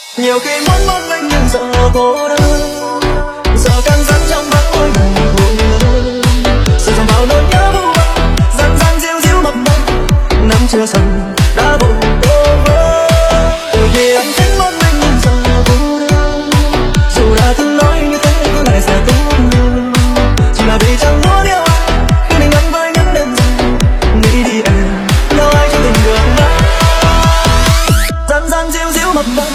Nhiều khi muốn một mình nhưng sợ cô đơn, sợ căng rắn trong mắt ôi ngày vội lớn, sợ dòng vào nỗi nhớ vu vơ dần dần diu diu mập mờ, nắm chưa xong đã vội đổ vỡ. Từ khi anh thích một mình nhưng sợ cô đơn, dù đã từng nói như thế có lại sẽ tốt hơn, chỉ là vì chẳng muốn yêu ai khi mình gắn với những đêm dài. Nghĩ đi em, đâu ai cho tình được nữa, dần dần diu diu mập mờ.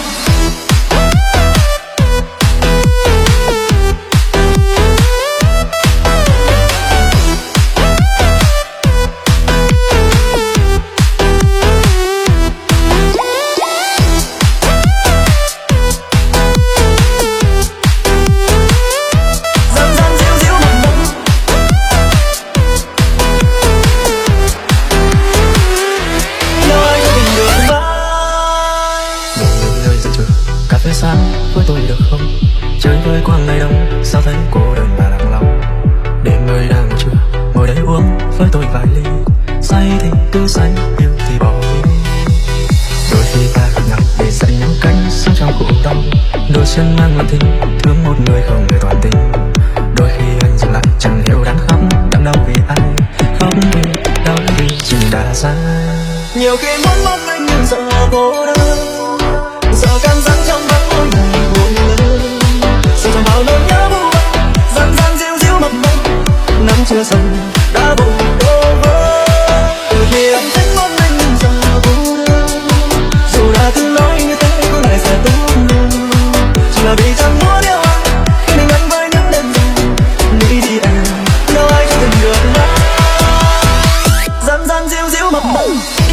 Sáng với tôi được không? Chơi với quang ngày đông, sao thấy cô đơn và lặng lòng. Đêm nơi đang trưa, ngồi đây uống với tôi vài ly. Say thì cứ say, yêu thì bỏ đi. Đôi khi ta gặp nhau để dạy nhau cách sống trong cuộc đông. Đôi chân mang lòng tình, thương một người không người toàn tình. Đôi khi anh dừng lại chẳng hiểu đang khóc, đang đau vì ai. Khóc vì đau vì chừng đã xa. Nhiều khi muốn một mình nhưng sợ cô đơn, sợ căng rắn trong mắt ôi ngày vội lớn, sợ dòng vào nỗi nhớ vu vơ dần dần diu diu mập mờ, nắm chưa xong đã vội đổ vỡ. Từ khi anh thích một mình nhưng sợ cô đơn, dù đã từng nói như thế có lại sẽ tốt hơn, chỉ là vì chẳng muốn yêu ai khi mình gắn với những đêm dài. Nghĩ đi em, đâu ai cho tình được nữa, dần dần diu diu mập mờ.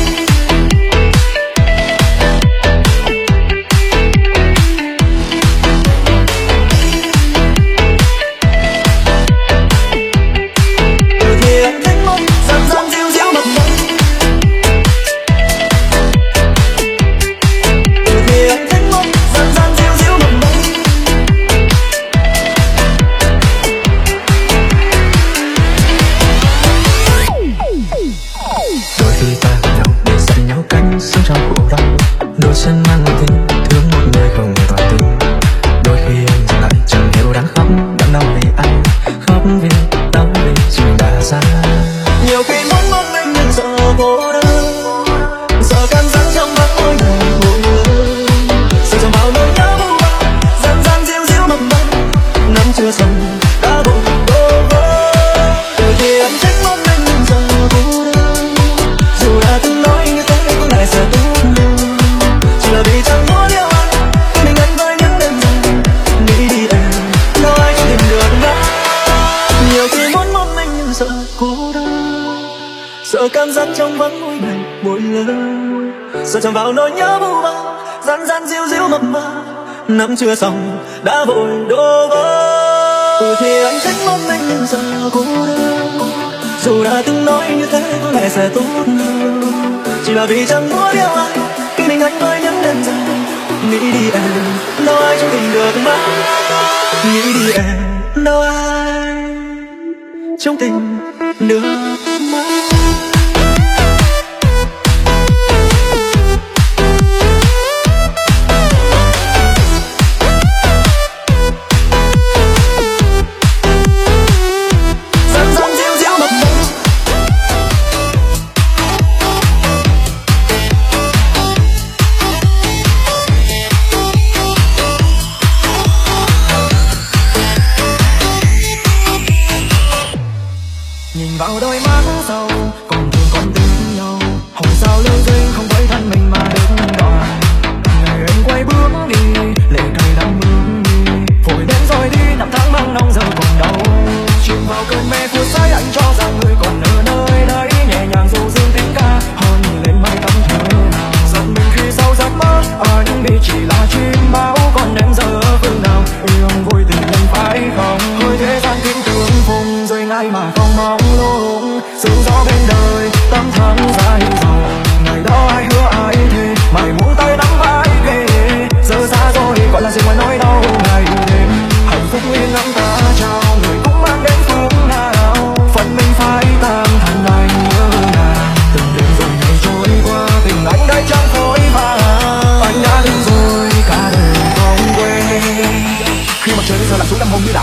Đôi chân mang lòng tình, thương một người không người toàn tình. Đôi khi anh dừng lại chẳng hiểu đang khóc, đang đau vì ai. Khóc vì đau vì chừng đã xa. Nhiều khi muốn một mình nhưng sợ cô đơn, sợ căng rắn trong mắt ôi ngày vội lớn, sợ dòng vào nỗi nhớ vu vơ dần dần diu diu mập mờ, nắm chưa xong đã vội đổ vỡ. Từ khi anh thích một mình nhưng sợ cô đơn, dù đã từng nói như thế có lại sẽ tốt hơn, chỉ là vì chẳng muốn yêu ai mình gắn với những đêm dài. Nghĩ đi em, đâu ai cho tìm được nữa. Nhiều khi muốn một mình nhưng sợ cô đơn, sợ cảm giác trong vắng mỗi ngày mỗi lớn, sợ chạm vào nỗi nhớ vu vơ dần dần diu diu mập mờ, nắm chưa xong đã vội đổ vỡ. Từ khi anh thích một mình nhưng sợ cô đơn, dù đã từng nói như thế có lẽ sẽ tốt hơn, chỉ là vì chẳng muốn yêu ai khi mình gắn với những đêm dài. Nghĩ đi em, đâu ai cho tình được mãi. Nghĩ đi em, đâu ai trong tình được mãi. Nhìn vào đôi mắt sầu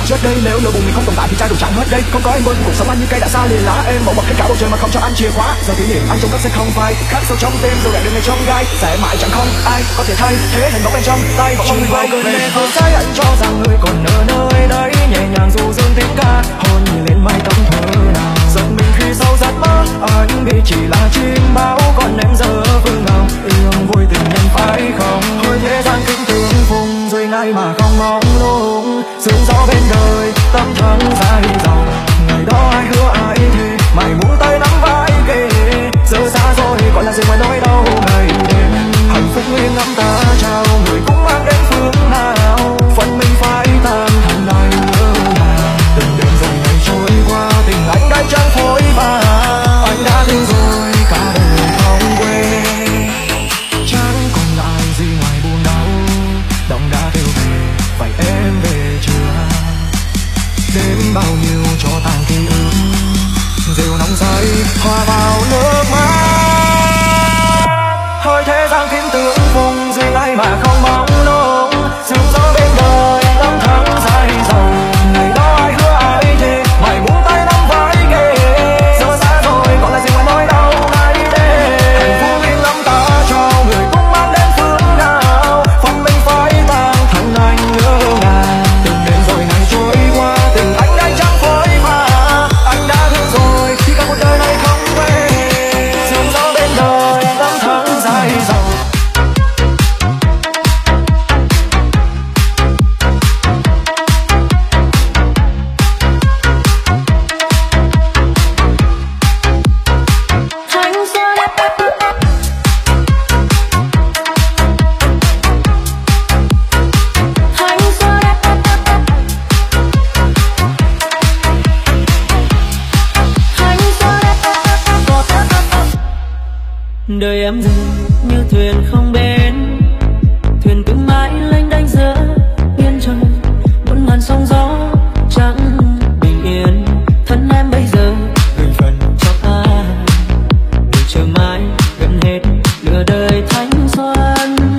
chết đây, nếu nỗi buồn mình không tồn tại thì chai rượu chẳng hết đây. Không có em bên cuộc sống anh như cây đã xa lìa lá, em bỏ mặc hết cả bầu trời mà không cho anh chìa khóa. Giờ kỷ niệm anh trong các sẽ không phai, khắc sâu trong tim dù đoạn đường này trong gai, sẽ mãi chẳng không ai có thể thay thế hình bóng em trong tay. Và mong người vào cơn đêm khổ trái anh cho rằng người còn ở nơi đấy, nhẹ nhàng dù dương tiếng ca hôn nhìn lên mái tóc thơ nào. Giật mình khi sâu giấc mơ anh biết chỉ là chim bao, còn em giờ phương nào yêu vui tình nhân phải không? Thôi thế gian kính tương phùng rồi ngay mà không mong lung, sương gió bên đời tâm thân dài dòng. Ngày đó ai hứa ai thề mày muốn tay nắm vai kề, giờ xa rồi gọi là gì ngoài nỗi đau ngày đêm. Hạnh phúc nguyên ngắm ta trao người cũng mang đến phương nào, phần mình phải tan thành này ngỡ ngàng. Từng đêm rồi ngày trôi qua tình anh đã chẳng phôi pha, anh đã thương rồi cả đời không quên. Chẳng còn lại gì ngoài buồn đau, đông đã kêu về vậy em về chưa? Đêm bao nhiêu cho tàn ký ức, rượu nóng say hòa vào nước mắt. Thôi thế gian kiếm tưởng vùng riêng ai mà không mong lung, sương gió bên đời năm tháng dài dòng. Ngày đó ai hứa ai thề mày muốn tay nắm vai kề, giờ xa rồi còn lại gì ngoài nỗi đau ngày đêm. Hạnh phúc yên lắm ta cho người cũng mang đến phương nào, phần mình phải tan thành anh ngỡ ngàng. Từng đêm rồi ngày trôi qua tình anh đã chẳng phôi pha, anh đã thương rồi khi cả cuộc đời này không quên. Sương gió bên đời năm tháng dài dòng. Đời em dừng như thuyền không bến, thuyền cứ mãi lênh đênh giữa biển trời, muôn ngàn sóng gió chẳng bình yên. Thân em bây giờ gửi phần cho ai, để chờ mãi gần hết nửa đời thanh xuân.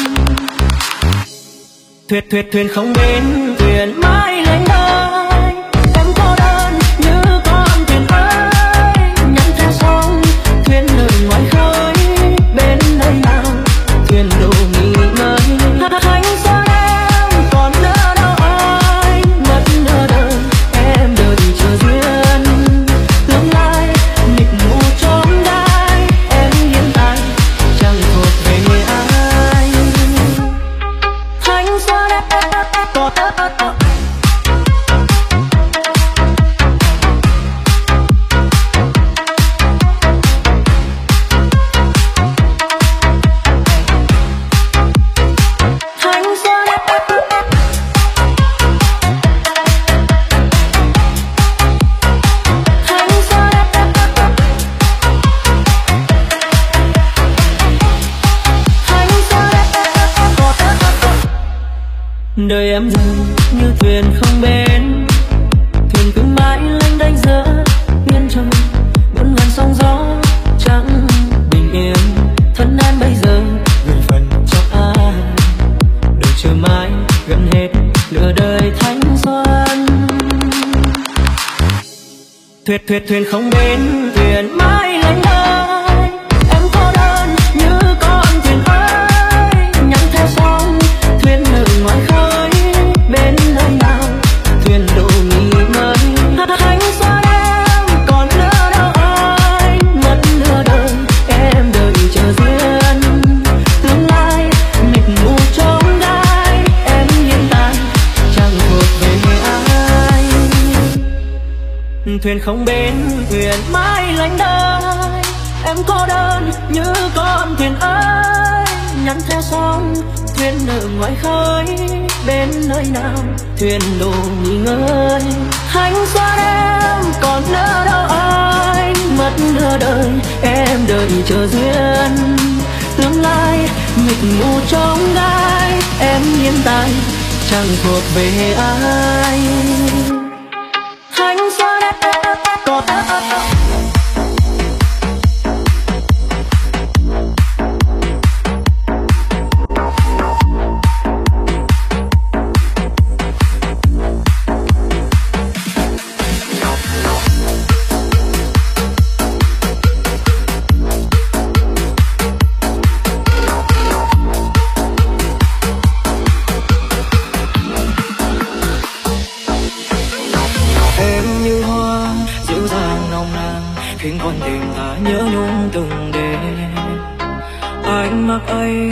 Thuyền không bến, thuyền mãi lênh đênh, em cô đơn như con thuyền ơi, nhắm theo sóng thuyền nơi ngoài khơi. Bên nơi nào thuyền đủ nghỉ ngơi, thanh xuân em còn nữa đâu ai, mất nửa đời em đợi chờ duyên. Tương lai mịt mù trốn gai, em hiện tại chẳng thuộc về ai. Thanh xuân em còn đời em dừng như thuyền không bến, thuyền cứ mãi lênh đênh giữa biển trời, muôn ngàn sóng gió chẳng bình yên. Thân em bây giờ gửi phần cho ai, đợi chờ mãi gần hết nửa đời thanh xuân. Thuyền không bến, thuyền mãi lênh đênh, em cô đơn như con thuyền ơi, nhắm theo sóng thuyền ở ngoài khơi. Bên nơi nào thuyền đủ nghỉ ngơi, thanh xuân em còn nữa đâu ai, mất nửa đời em đợi chờ duyên. Tương lai mịt mù trốn gai, em hiện tại chẳng thuộc về ai. Thuyền không bến, thuyền mãi lênh đênh, em cô đơn như con thuyền ơi, nhắm theo sóng thuyền ở ngoài khơi. Bên nơi nào thuyền đủ nghỉ ngơi, thanh xuân em còn nữa đâu ai, mất nửa đời em đợi chờ duyên. Tương lai mịt mù trong gai, em hiện tại chẳng thuộc về ai. Thanh xuân em còn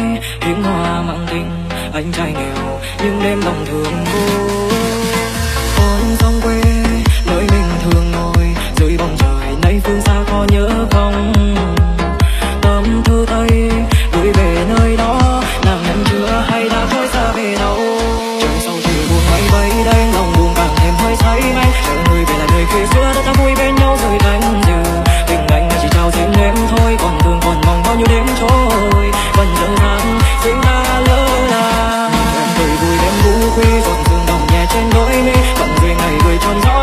tiếng hoa mang tình anh trai nghèo nhưng đêm lòng thương cô. Con sông quê nơi mình thường ngồi dưới bóng trời, nay phương xa có nhớ không? Tâm thư tay gửi về nơi đó, nàng nhận chưa hay đã thôi xa về đâu? Trời sâu thì buồn bay bay đây, lòng buồn càng thêm hơi say ngay. Chờ người về là đời khuya xưa đã ta vui bên nhau rồi cánh rừng. Tình anh chỉ trao riêng em thôi, còn thương còn mong bao nhiêu đêm trôi. Vẫn giờ tháng riêng ta lỡ là em cười vui đêm vũ khuya, còn sương đồng nhẹ trên đôi mi. Vẫn về ngày gửi tròn gió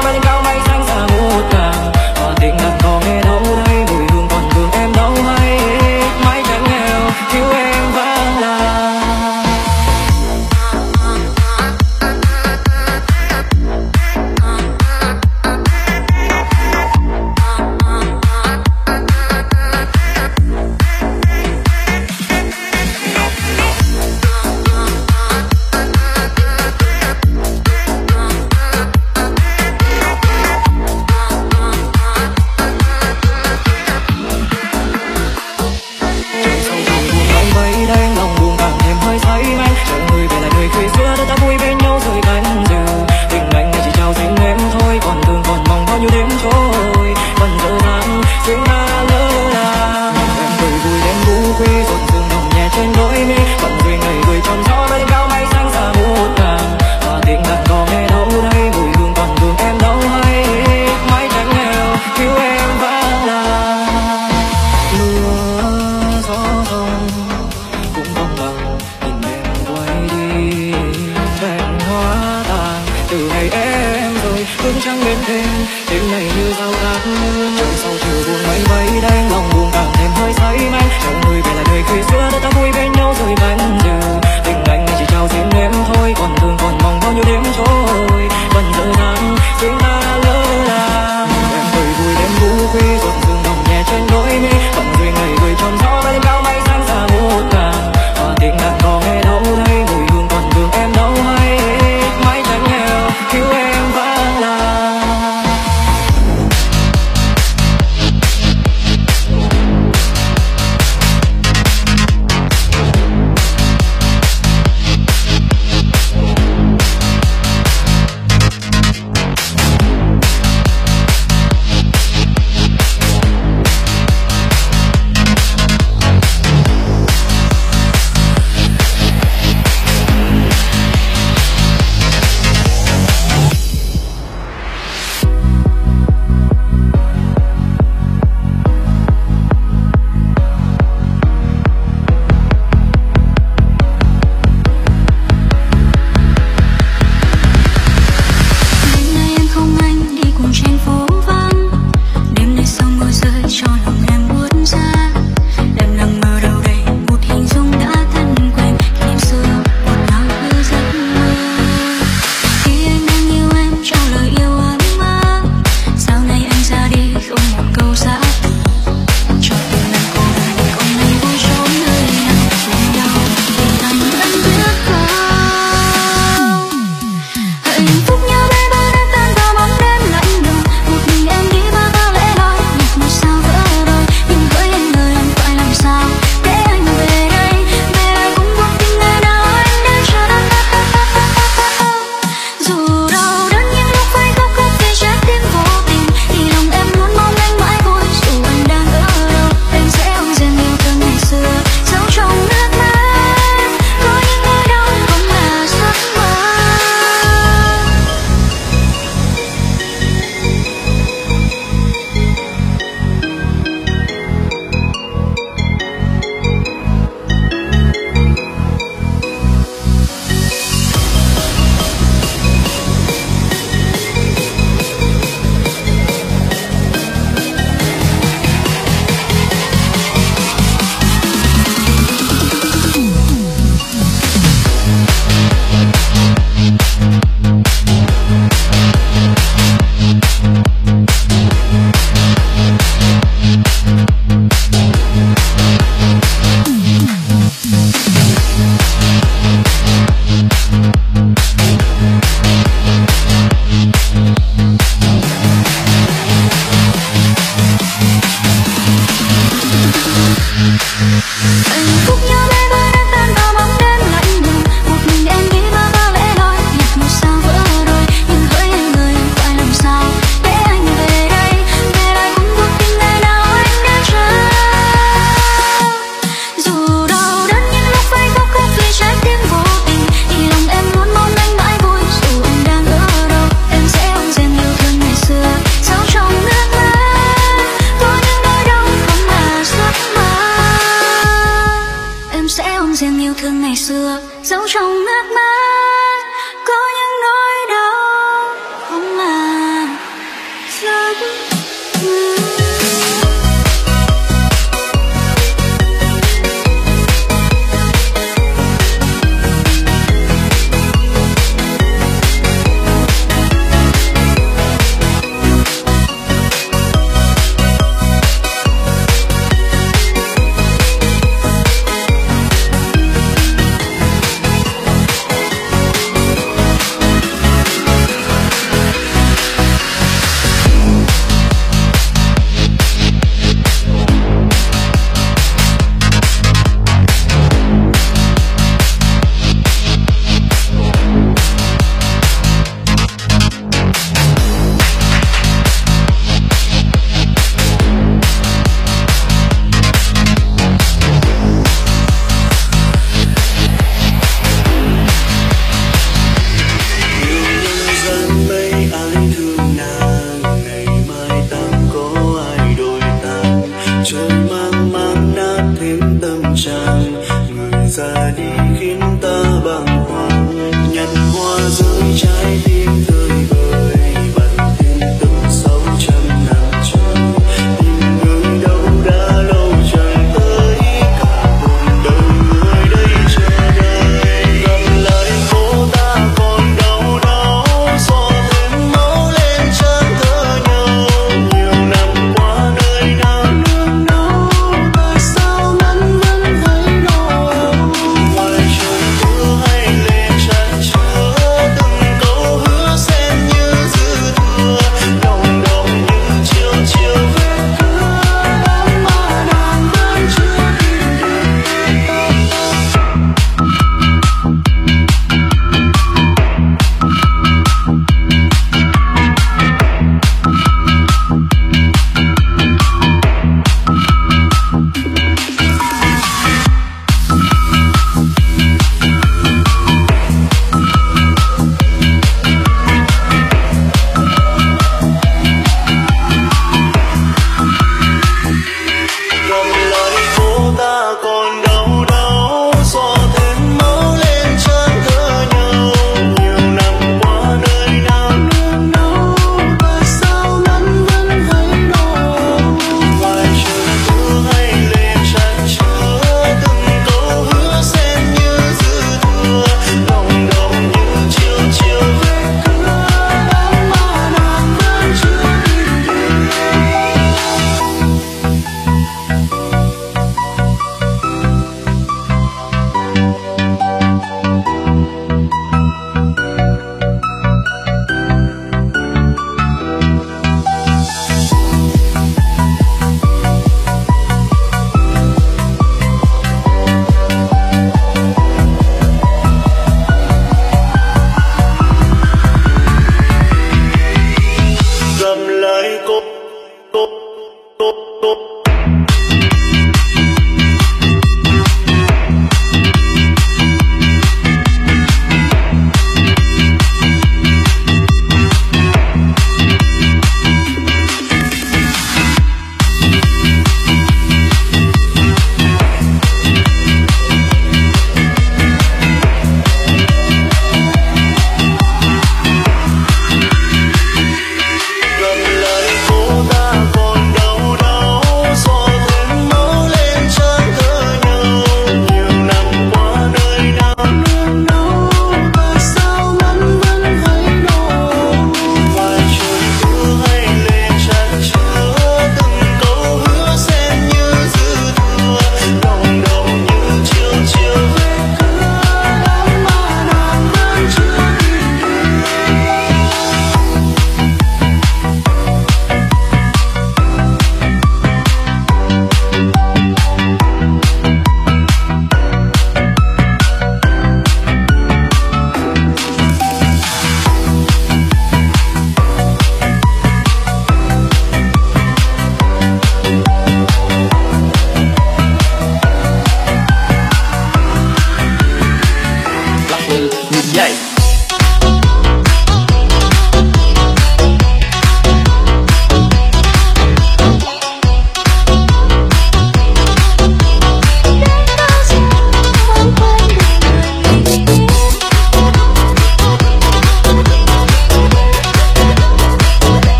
ngày xưa giấu trong nước mắt, có những nỗi đau không là giấc mơ.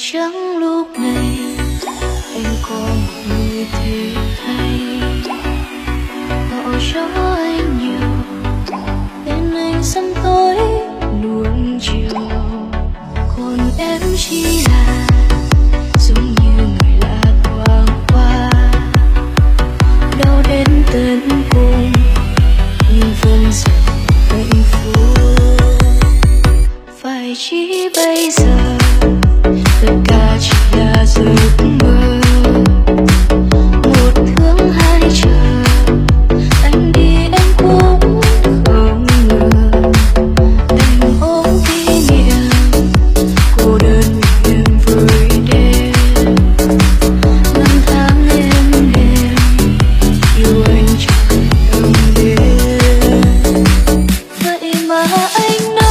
chẳng lúc này anh có một người thế hay họ cho anh nhiều bên anh sớm tối nuông chiều, còn em chỉ là giống như người lạ thoáng qua, đau đến tận cùng nhưng vẫn dần hạnh phúc. Phải chỉ bây giờ tất cả chỉ là giấc mơ, một thương hai chờ anh đi em cũng không ngờ, đành ôm kỷ niệm cô đơn mình em với đêm, năm tháng êm đềm yêu anh chẳng đồng đêm. Vậy mà anh đã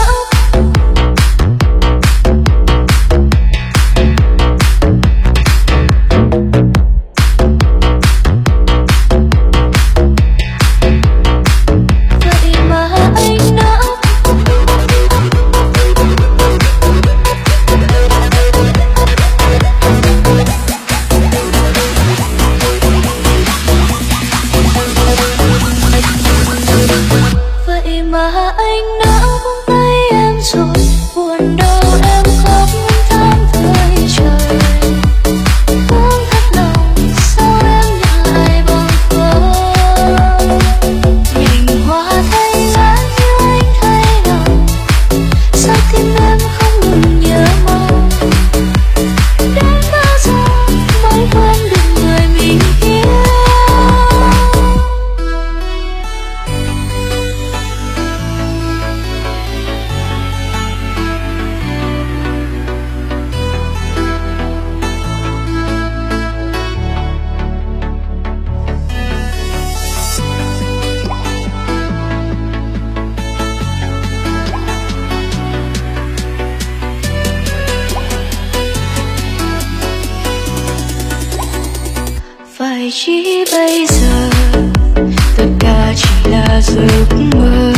phải chỉ bây giờ tất cả chỉ là giấc mơ,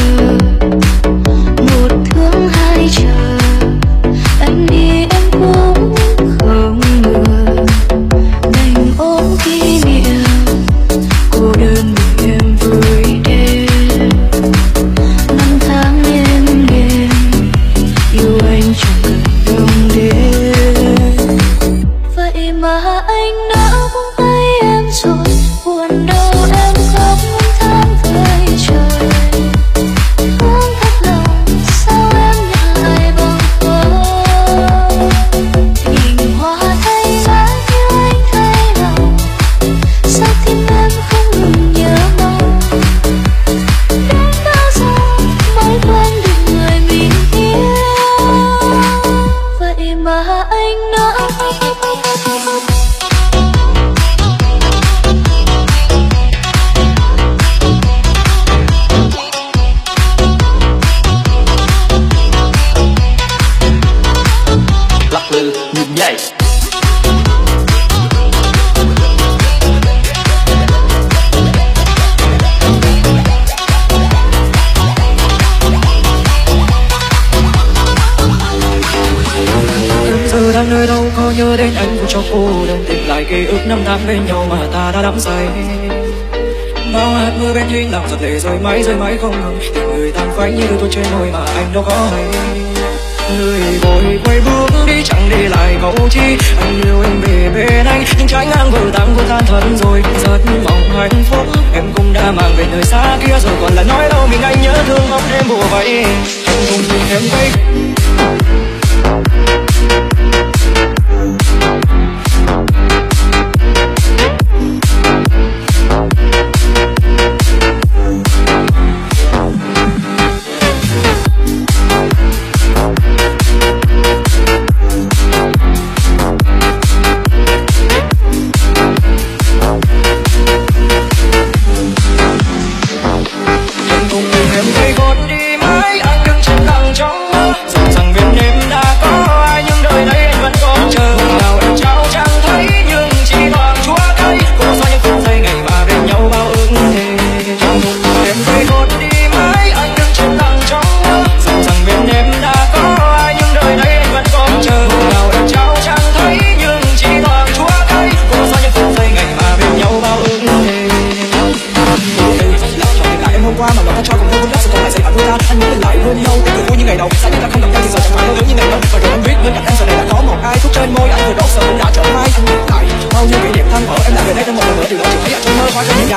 một thương hai chờ anh đi em cũng không ngờ, đành ôm kỷ niệm cô đơn mình em với đêm, năm tháng êm đềm yêu anh chẳng cần đồng đêm. Vậy mà anh đã rồi buồn đâu em khóc tháng với trời, thương thật lòng sao em nhận lại bằng khoan, nhìn hoa thay lá yêu anh thay lòng, sao tim em không ngừng nhớ mong, đến bao giờ mới quên được người mình yêu. Vậy mà anh đã đang nơi đâu có nhớ đến anh cũng cho cô đơn, tìm lại ký ức năm tháng bên nhau mà ta đã đắm say. Bao hạt mưa bên thinh lặng giọt lệ rơi mãi không ngừng, tình người tàn phai như đôi trên môi mà anh đâu có hay. Người vội quay bước đi chẳng để lại câu chi, anh yêu em về bên anh nhưng trái ngang vừa tan thật rồi, rất mong hạnh phúc em cũng đã mang về nơi xa kia rồi, còn là nói đâu mình anh nhớ thương ngóng đêm bùa vây anh cùng nhìn em đây. Em thấy con đi mãi anh đứng trên lặng trong mơ, rằng bên em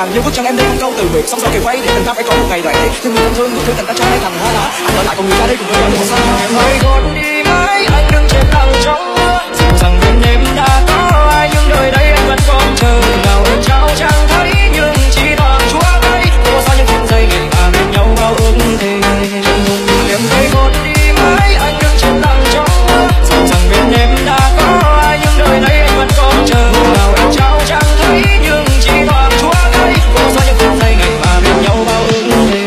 ngàn yêu bước chân em đây không câu từ biệt, sóng gió kề quay để tình ta phải có một ngày rẽ. Nhưng người thân thương của tình ta cho mấy thằng hóa đá, anh ở lại còn người ta đây cùng với nhau. Em hãy còn đi mãi, anh đứng trên lặng trong mưa, dù rằng bên em đã có ai nhưng đời đây anh vẫn còn chờ. Nào em trao chẳng thấy nhưng chỉ toàn chúa thấy, có sao những phút giây ngày ta bên nhau bao ước thề. Em hãy còn đi mãi, anh đứng trên lặng trong mưa, dù rằng bên em đã có ai nhưng đời đây anh vẫn còn chờ. Nào em trao chẳng thấy nhưng chỉ toàn chúa thấy, có sao những phút giây ngày ta bên nhau bao ước thề.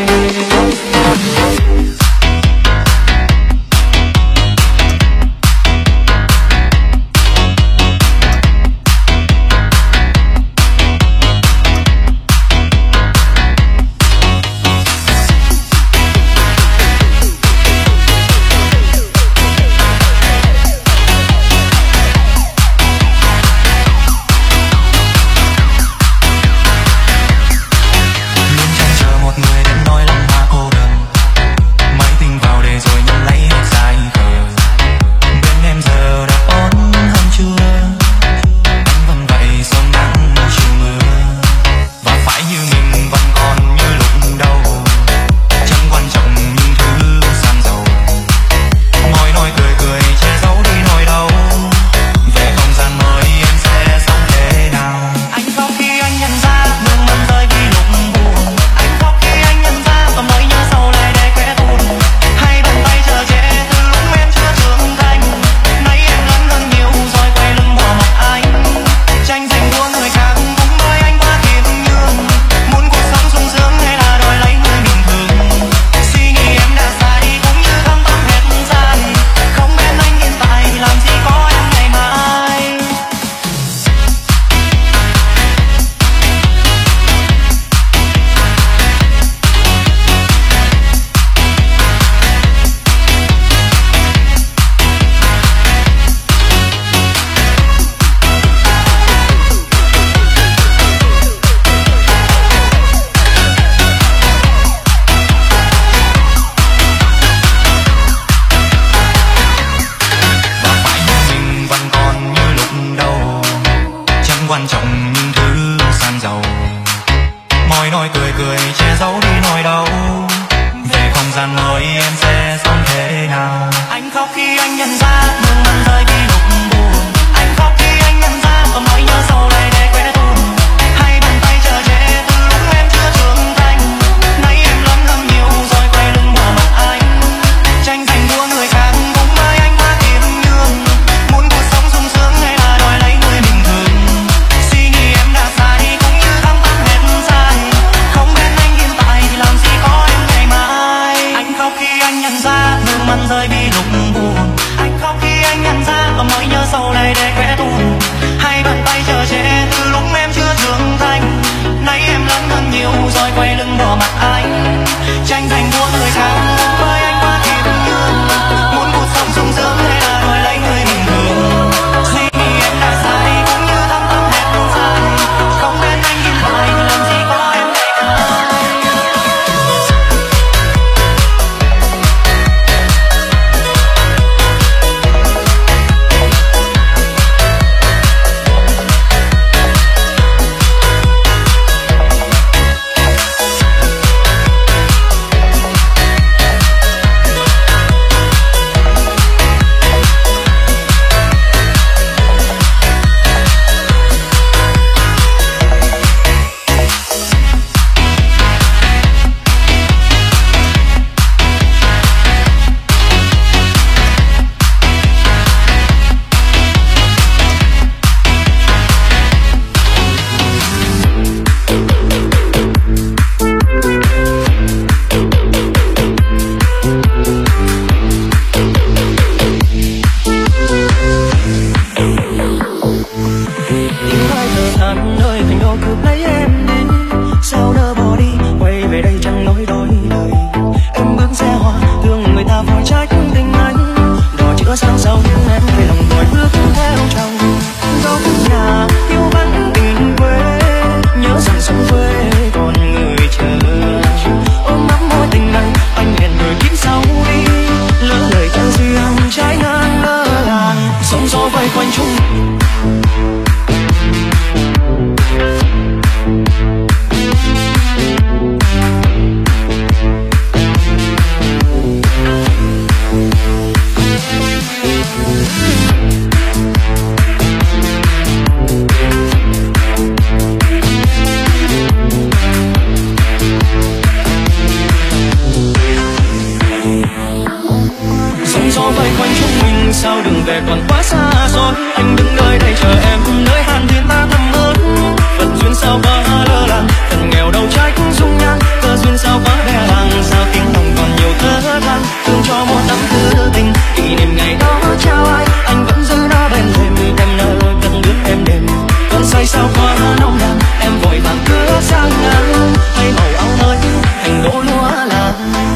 về còn quá xa xôi. Anh đứng nơi đây chờ em, nơi hàn thiên ta thầm mơ. Phận duyên sao quá lơ là, phận nghèo đâu trái cũng dung nhan. Cơ duyên sao quá bé bàng, sao tiếng lòng còn nhiều thơ than. Thương cho một năm tư tình, kỷ niệm ngày đó trao ai. Anh vẫn giữ nó bên thềm, em nỡ cất bước em đêm. Cơn say sao quá nồng nàn, em vội vàng cướp sang ngang. Hay màu áo mới, thành đỗ lúa là.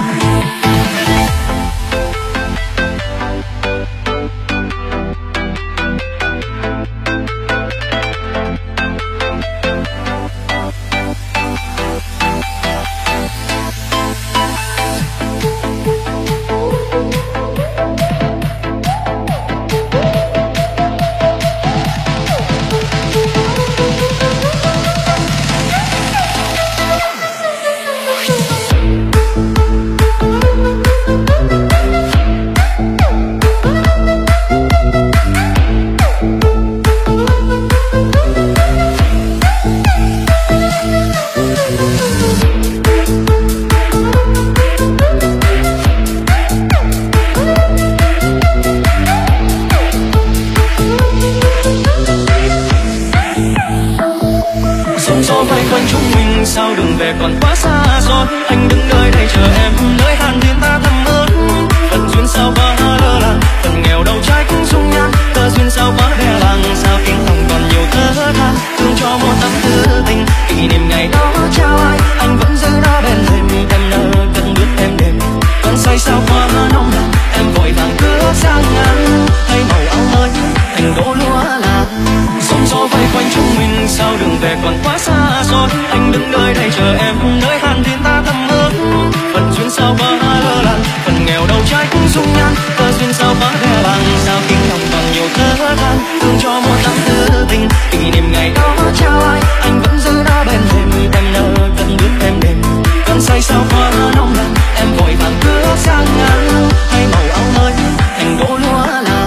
Sao đừng về còn quá xa xôi. Anh đứng nơi đây chờ em, nơi hàn thiên ta thầm mơ. Phận duyên sao quá lơ là, phận nghèo đâu trái cũng dung nhan. Cơ duyên sao quá bé bàng, sao tiếng lòng còn nhiều thơ than. Thương cho một năm tư tình, kỷ niệm ngày đó trao ai. Anh vẫn giữ nó bên thềm, em nỡ cất bước em đêm. Cơn say sao quá nồng nàn, em vội vàng cướp sang ngang. Hay màu áo mới, thành đỗ lúa là. Sóng gió vây quanh chúng mình, sao đừng về còn quá xa xôi. Anh đứng nơi đây chờ em, nơi hàn thiên ta thầm mơ. Phận duyên sao quá lơ là, phận nghèo đâu trái cũng dung nhan. Cơ duyên sao quá bé bàng, sao tiếng lòng còn nhiều thơ than. Thương cho một năm tư tình, kỷ niệm ngày đó trao ai. Anh vẫn giữ nó bên thềm, em nỡ cất bước em đêm. Cơn say sao quá nồng nàn, em vội vàng cướp sang ngang. Hay màu áo mới, thành đỗ lúa là.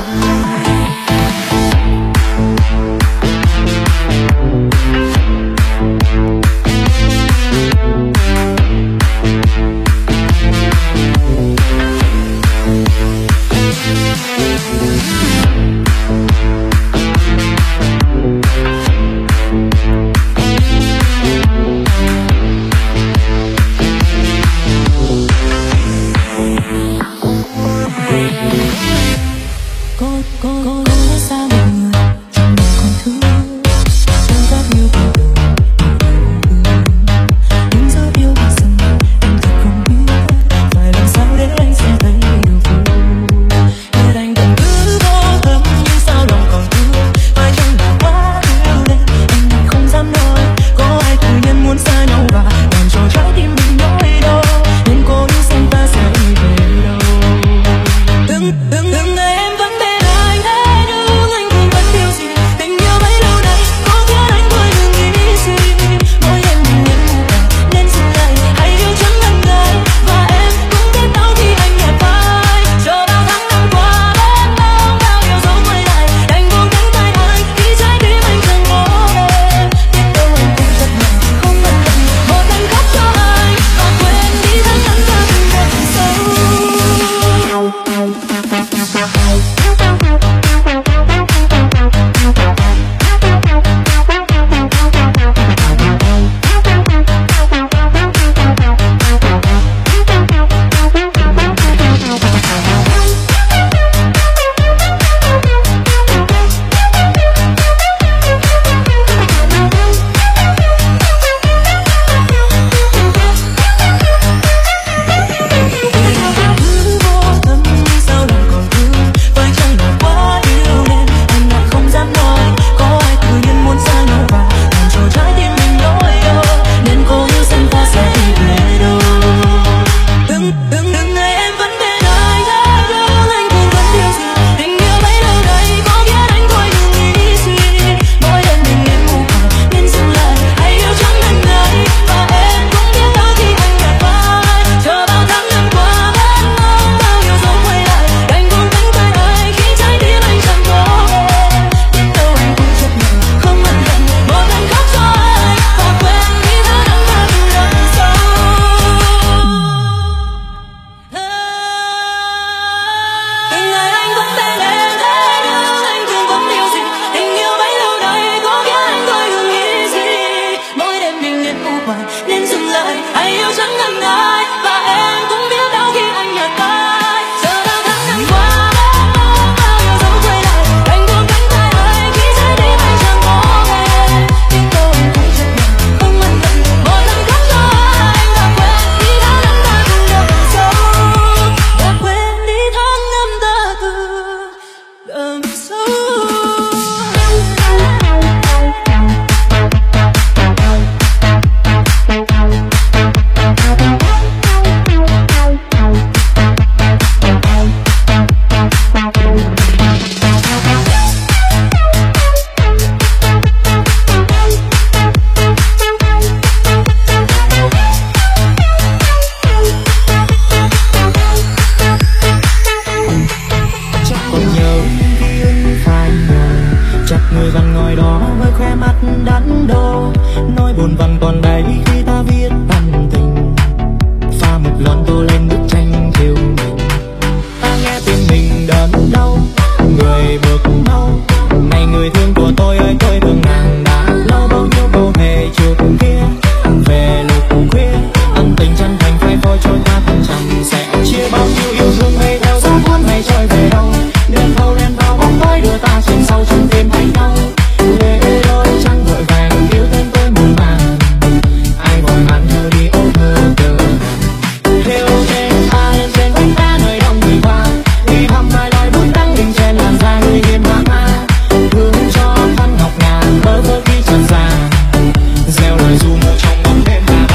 người thương của tôi ơi tôi thương nàng đã lâu bao nhiêu câu thề trước kia về lúc khuya ân tình chân thành phai phôi trôi qua từng trầm sẽ chia bao nhiêu yêu thương hay theo gió cuốn hay trôi về đâu đêm thâu đen vào bóng tối đưa ta trên sau chân tìm thấy nhau lệ đôi trăng vội vàng yêu thêm tôi muôn vàng ai vội màn thơ đi ôm mơ cờ theo tên ta lên trên vách đá nơi đông người qua đi thăm vài loài bún đắng đình trên làn da người hiền hạ ma thương cho thân ngọc ngà bơ vơ khi trần già gieo lời du mù trong bóng đêm ta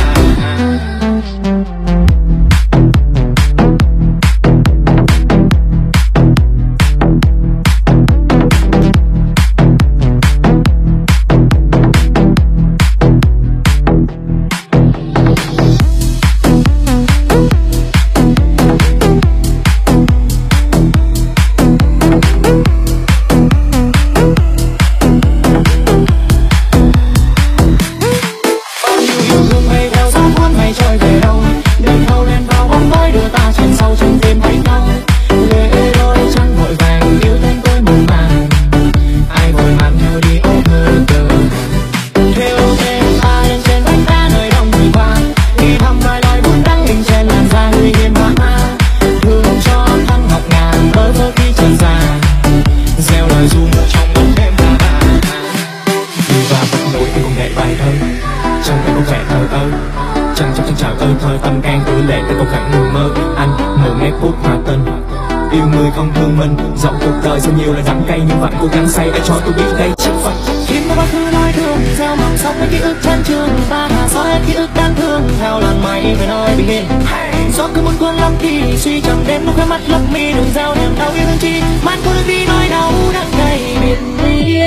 không thương mình dẫu cuộc đời rất nhiều là đắng cay nhưng vẫn cố gắng say để cho tôi biết đây chắc phận khi mà bao thứ nói thương gieo mong sống với ký ức chán trường ta hạ xóa hết ký ức đáng thương theo làn mây về nơi bình yên gió cứ muốn cuốn lắm thì suy trầm đêm lúc khóe mắt lấp mi đường gieo niềm đau yêu thương chi man cô đừng đi nói đau đắng cay biệt ly.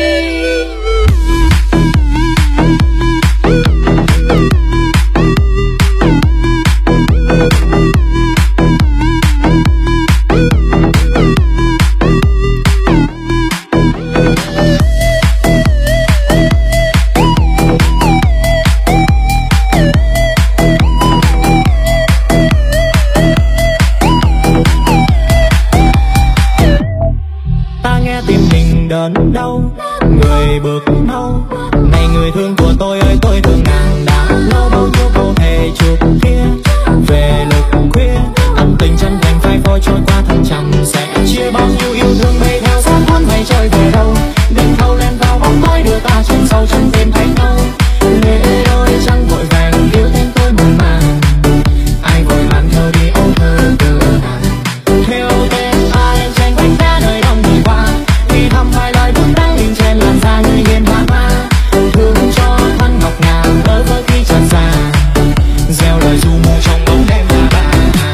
Đớn đau người bước đau này người thương của tôi ơi tôi thương nàng đã lâu bao nhiêu câu thề trước kia về lúc khuya ân tình chân thành phai phôi trôi qua thăng trầm sẽ chia bao nhiêu yêu thương bay theo gió cuốn hay trôi về đâu đêm thâu len vào bóng tối đưa ta trên sau chân tìm thấy nhau lệ đôi trăng vội vàng yêu thêm tôi muôn màng ai vội mang thơ đi ôm thơ từ theo tên ta lên trên vách đá nơi đông người qua đi thăm vài loài bún đắng đình trên làn da người hiền hạ ma thương cho thân ngọc ngà bơ vơ khi trần già gieo lời du mù trong bóng đêm ta bà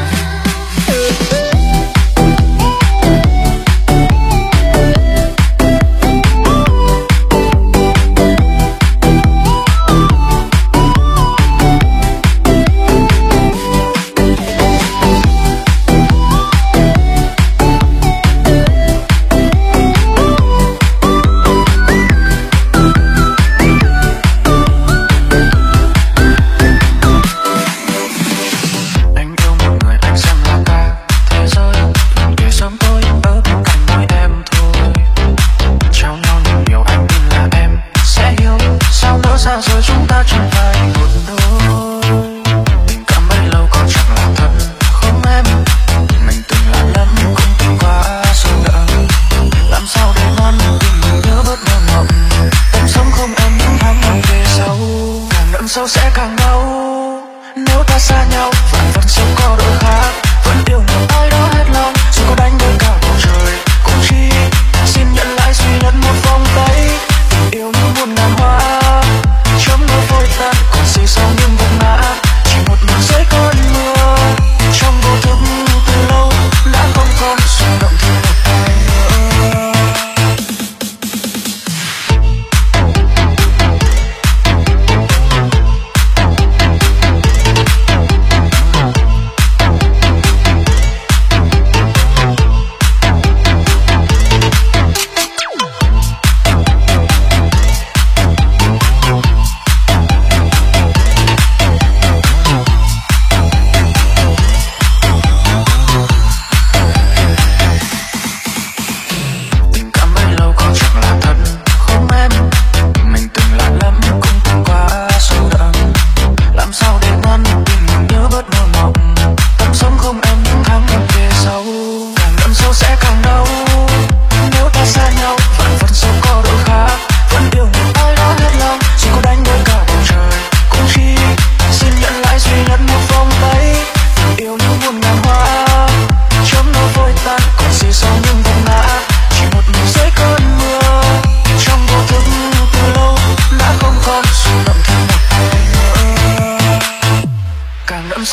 sâu sẽ càng đau nếu ta xa nhau và vẫn sống có đổi khác vẫn yêu một ai đó hết lòng dù có đánh với cả bầu trời cũng chỉ xin nhận lại duy nhất một vòng tay tình yêu như muôn ngàn hoa chấm nỗi vội tan còn gì sau những vấp ngã chỉ một đường giấy cơn mưa trong vô thức từ lâu đã không còn rung động thêm một ai nữa.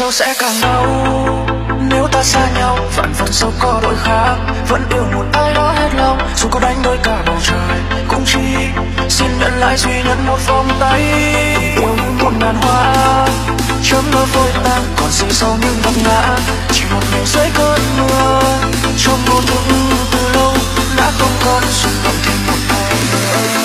yêu sẽ càng đau. Nếu ta xa nhau vạn phần dẫu có đổi khác, vẫn yêu một ai đó hết lòng. Dù có đánh đôi cả bầu trời cũng chỉ xin nhận lại duy nhất một vòng tay. Yêu như một ngàn hoa chớm nở vội tan, còn gì sau những vấp ngã. Chỉ một mình dưới cơn mưa trong vô thức từ lâu đã không còn xung động thêm một ngày nữa.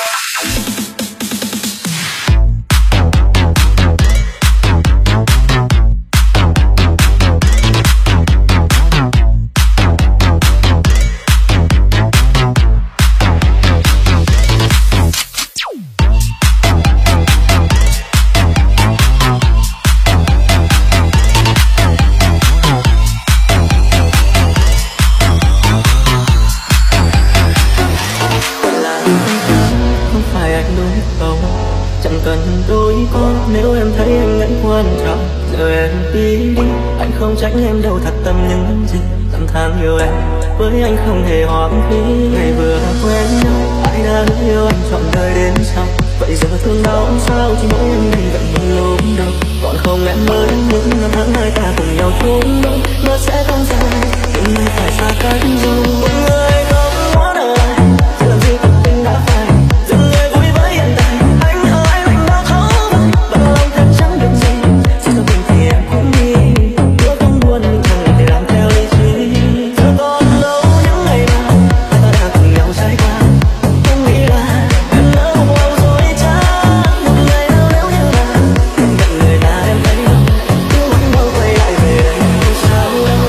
Nếu em thấy anh vẫn quan trọng giờ em đi đi, anh không tránh em đâu, thật tâm những gì thầm than yêu em với anh không hề hoang phí. Ngày vừa quen nhau ai đã yêu anh trọn đời đến sau, vậy giờ thương đau sao chỉ mỗi em đây vẫn một lúc đâu. Còn không em mới những năm tháng hai ta cùng nhau chung đôi, nó sẽ không dài nhưng nay phải xa cách rồi. Một người không muốn ở lại giờ làm gì cuộc tình đã phai, dừng người vui với hiện tại. Anh ở lại lạnh đau thấu vai và lòng thật chẳng được gì. Chỉ trong tình thì em cũng đi, bữa không buồn nhưng chẳng thể làm theo lý trí. Giờ còn lâu những ngày nào hai ta đã cùng nhau trải qua, không nghĩ là em nỡ một lòng dối trá. Một ngày nào nếu như là em gần người ta em thấy đâu, cứ vẫn đâu quay lại về đây không sao đâu.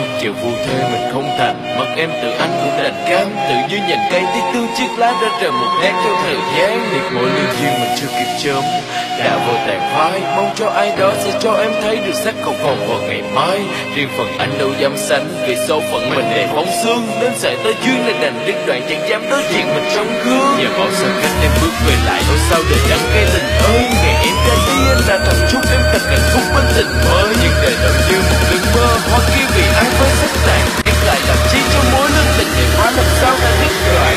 Chiều phu thê mình không thành, mất em tự anh cũng đành cam. Tự như nhành cây tiếc tương chiếc lá đã trở một nét theo thời gian. Liệt mỗi lương duyên mình chưa kịp chớm đã vội tàn phai, mong cho ai đó sẽ cho em thấy được sắc không hồng vào ngày mai. Riêng phần anh đâu dám sánh, vì số phận mình đầy bóng xương, đến sợi tới duyên nên đành đứt đoạn chẳng dám đối diện mình trong gương. Nhờ bao xa cách em bước về lại, ôi sao đời đắng cay tình ơi. Ngày em ra đi anh đã thầm chúc em thật hạnh phúc bên tình mới, nhưng đời đâu như một cơn mơ hoa kia vì ai với sắc tàn. Em lại làm chi cho mối lương tình này quá làm sao đã đứt đoạn.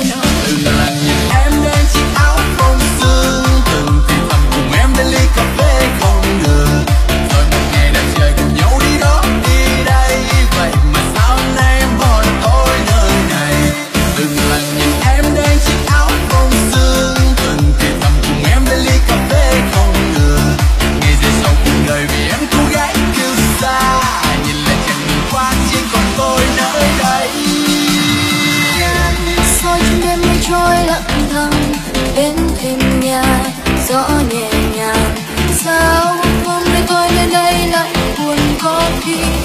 Em đang chiếc áo bông sương, từng thì thầm cùng em đến ly cà phê khi